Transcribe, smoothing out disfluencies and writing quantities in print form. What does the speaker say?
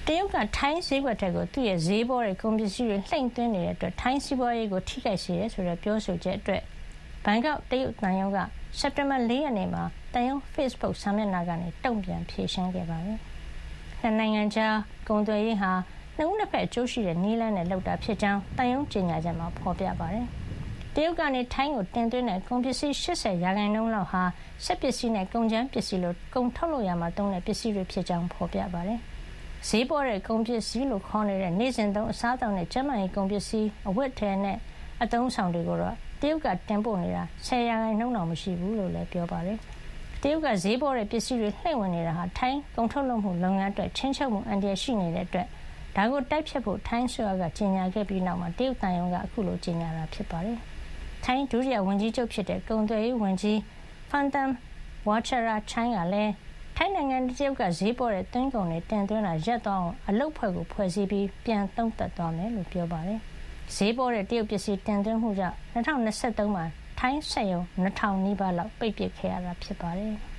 တရုတ်ကထိုင်းဈေးကွက်တွေကိုသူ့ရဲ့ဈေးပေါတဲ့ကုန်ပစ္စည်းတွေလှိမ့်သွင်းနေတဲ့အတွက်ထိုင်းစီးပွားရေးကိုထိခိုက်စေတယ်ဆိုတဲ့ပြောဆိုချက်အတွက်ဘန်ကောက်တရုတ်သံရုံးကစက်တင်ဘာ 4 ရက်နေ့မှာသံရုံး Facebook စာမျက်နှာကနေတုံ့ပြန်ဖြေရှင်းခဲ့ပါတယ်။နှစ်နိုင်ငံကြားကုန်သွယ်ရေးဟာနှစ်ဦးနှစ်ဖက်အကျိုးရှိတဲ့နည်းလမ်းနဲ့လုပ်တာဖြစ်ကြောင်းသံရုံးကြေညာချက်မှာဖော်ပြပါတယ်။တရုတ်ကနေထိုင်းကိုတင်သွင်းတဲ့ကုန်ပစ္စည်း 80% လောက်ဟာစက်ပစ္စည်းနဲ့ကုန်ကြမ်းပစ္စည်းလိုကုန်ထုတ်လုပ်ရမှာသုံးတဲ့ပစ္စည်းတွေဖြစ်ကြောင်းဖော်ပြပါတယ်။ဈေးပေါ်တဲ့ကုန်ပစ္စည်းလို့ခေါ်နေတဲ့နေ့စဉ်သုံးအစားအသောက်နဲ့ကျန်းမာရေးကုန်ပစ္စည်းအဝတ်အထည်နဲ့အသုံးဆောင်တွေကိုတော့တရုတ်ကတင်ပို့နေတာ 10% တောင်မရှိဘူးလို့လည်းပြောပါတယ်။တရုတ်ကဈေးပေါ်တဲ့ပစ္စည်းတွေလှည့်ဝင်နေတာဟာထိုင်းကုန်ထုတ်လုပ်မှုလုပ်ငန်းအတွက်ချင်းချုပ်မှုအန္တရာယ်ရှိနေတဲ့အတွက်ဒါကိုတိုက်ဖြတ်ဖို့ထိုင်းဆိုရကကြေညာခဲ့ပြီးနောက်မှာတရုတ်တန်ယုံကအခုလိုကြေညာတာဖြစ်ပါတယ်။ထိုင်းဒုတိယဝန်ကြီးချုပ်ဖြစ်တဲ့ကုန်သွယ်ရေးဝန်ကြီးဖန်တမ်ဝါချရာချိုင်းကလည်းထိုင်းနိုင်ငံတရုတ်ကဈေးပေါ်တဲ့သွင်းကုန်တွေတင်သွင်းတာရပ်သွားအောင်အလုပ်ဖွဲ့ကိုဖွဲ့စည်းပြီးပြန်သုံးသပ်သွားမယ်လို့ပြောပါတယ်။ဈေးပေါ်တဲ့တရုတ်ပစ္စည်းတင်သွင်းမှုကြောင့်2023မှာထိုင်းစက်ရုံ2000နီးပါးလောက်ပိတ်ပစ်ခဲ့ရတာဖြစ်ပါတယ်။